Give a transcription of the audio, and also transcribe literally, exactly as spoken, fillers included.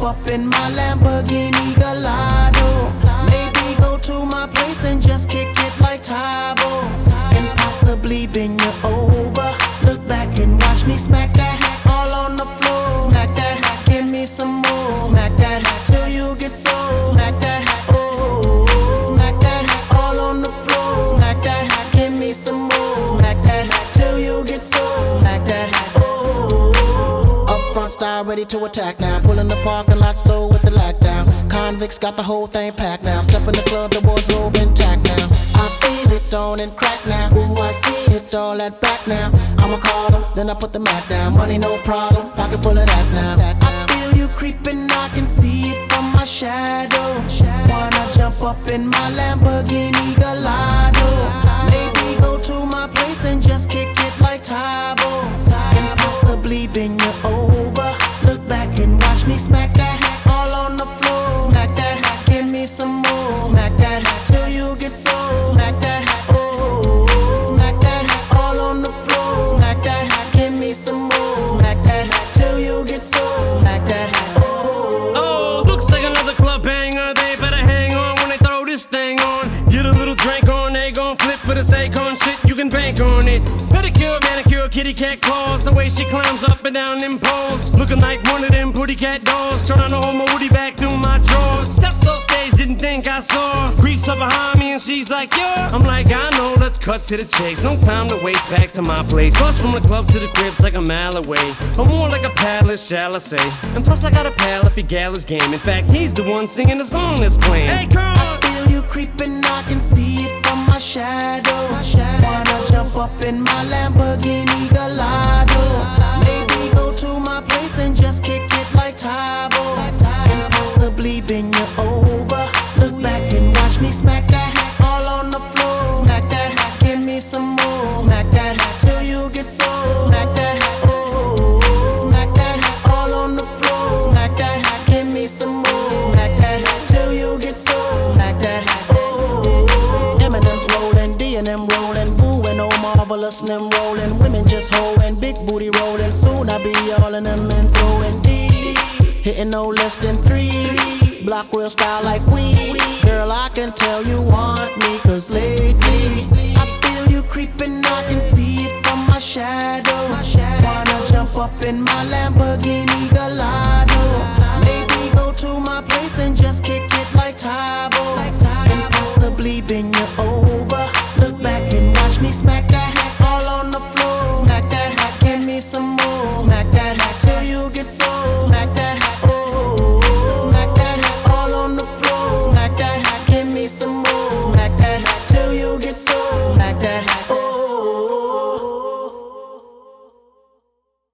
up in my Lamborghini Gallardo. Maybe go to my place and just kick it like Tybo, and possibly bend you over. Look back and watch me smack that all on the floor. Smack that, give me some more. Smack that till you get sore. Smack that, oh, smack that all on the floor. Smack that, give me some more. Smack that till you get sore. Smack that, oh. Up front style ready to attack now. Pull in the parking lot slow with the lack down. Convicts got the whole thing packed now. Step in the club, the wardrobe intact now. I feel it on and crack now. Ooh, I see it all at back now. I'm a caller, then I put the mat down. Money no problem, pocket full of that now. I feel you creeping, I can see it from my shadow. Wanna jump up in my Lamborghini Gallardo. Maybe go to my place and just kick it like Tybo, and possibly bend you over. Look back and watch me smack that all on the floor. Smack that, give me some more. Smack that till you get sore. Smack that, oh, smack that all on the floor. Smack that, give me some more. Smack that till you get sore. Smack that, oh. Oh, looks like another club banger. They better hang on when they throw this thing on. Get a little drink on, they gon' flip for this Akon shit. You can bank on it. Pedicure, manicure, kitty cat claws. The way she climbs up and down them poles, looking like one of them pretty cat dolls. Trying to hold my woody back through my drawers. Steps off stage, didn't think I saw. Creeps up behind me and she's like, yeah. I'm like, I know, let's cut to the chase. No time to waste, back to my place. Bus from the club to the crib's like a mile away, or more like a palace, shall I say. And plus I got a pal if he gal his game. In fact, he's the one singing the song that's playing. Hey, Carl! I feel you creeping, I can see it from my shadow. Wanna jump up in my Lamborghini Gallardo. Maybe go to my place and just kick it like Tybo, and possibly bend you over. Look back and watch me smack that all on the floor. Smack that, give me some more. Smack that till you get sore. Smack that, oh, smack that all on the floor. Smack that, give me some more. Smack that till you get sore. Smack that, oh. Eminem's rolling, D and M rolling, Boo and oh marvelous and them rolling. Women just hoeing, big booty rolling. Soon I be all in them and throwing D, hitting no less than three. Block real style like we. Girl, I can tell you want me, cause lately I feel you creeping, I can see it from my shadow. Wanna jump up in my Lamborghini Gallardo. Maybe go to my place and just kick it like Tybo, and possibly bend you over. Look back and watch me smack that all on the floor. Smack that, give me some more. Smack that till you get sore. Smack that, oh, smack that all on the floor. Smack that, give me some more. Smack that till you get sore.